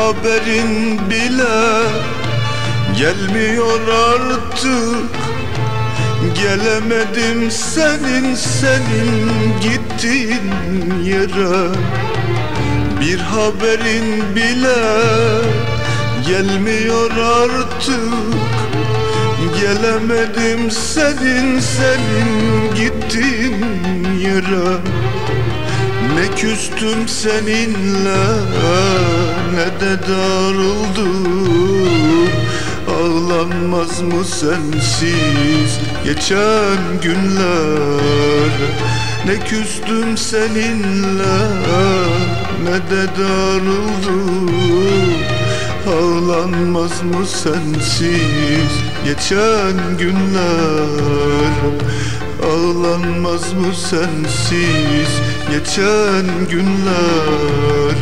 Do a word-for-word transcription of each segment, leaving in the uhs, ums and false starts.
haberin bile gelmiyor artık. Gelemedim senin senin gittiğin yere. Bir haberin bile gelmiyor artık. Gelemedim senin senin gittiğin yere. Ne küstüm seninle ne de darıldım. Ağlanmaz mı sensiz geçen günler? Ne küstüm seninle ne de darıldım. Ağlanmaz mı sensiz geçen günler? Ağlanmaz mı sensiz geçen günler?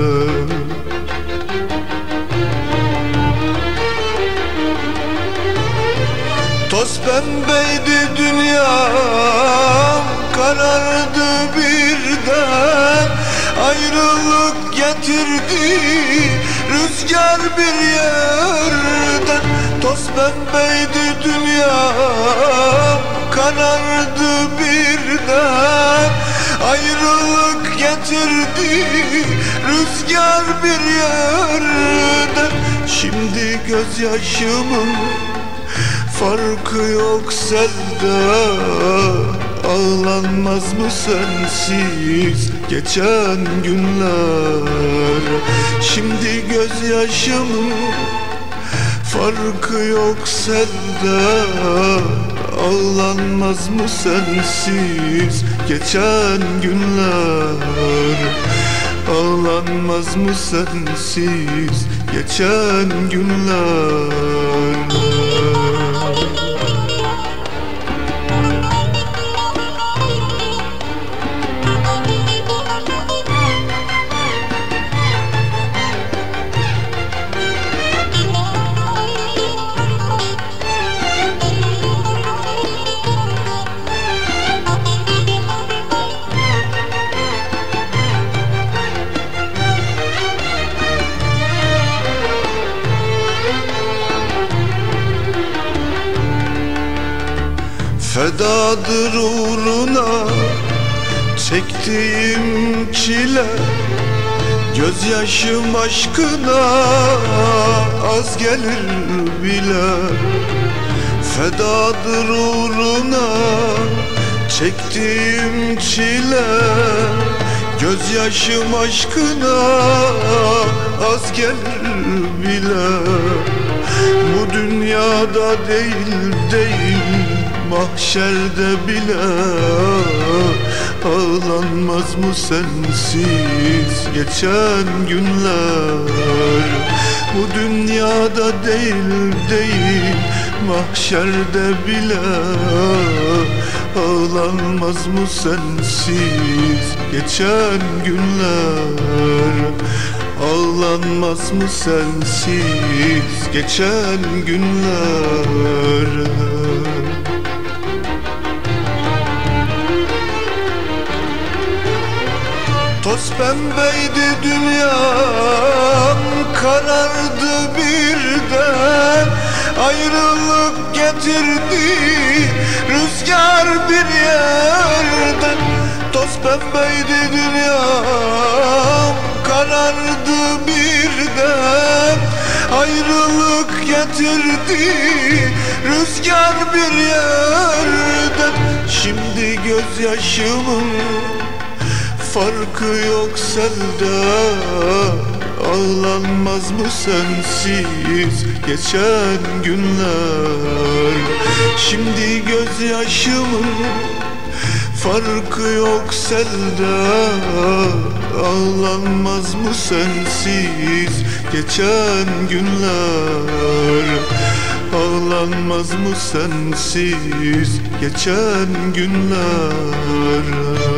Toz pembeydi dünyam, karardı birden. Ayrılık getirdi rüzgar bir yerden. Toz pembeydi dünyam, karardı birden. Ayrılık getirdi rüzgar bir yerden. Şimdi gözyaşımın farkı yok sende. Ağlanmaz mı sensiz geçen günler? Şimdi gözyaşımın farkı yok sende. Ağlanmaz mı sensiz geçen günler? Ağlanmaz mı sensiz geçen günler? Fedadır uğruna çektiğim çile. Gözyaşım aşkına az gelir bile. Fedadır uğruna çektiğim çile. Gözyaşım aşkına az gelir bile. Bu dünyada değil değil, mahşerde bile ağlanmaz mı sensiz geçen günler? Bu dünyada değil değil, mahşerde bile ağlanmaz mı sensiz geçen günler? Ağlanmaz mı sensiz geçen günler? Toz pembeydi dünyam, karardı birden. Ayrılık getirdi rüzgar bir yerden. Toz pembeydi dünyam, karardı birden. Ayrılık getirdi rüzgar bir yerden. Şimdi gözyaşımın farkı yok sende. Ağlanmaz mı sensiz geçen günler? Şimdi gözyaşımın farkı yok sende. Ağlanmaz mı sensiz geçen günler? Ağlanmaz mı sensiz geçen günler?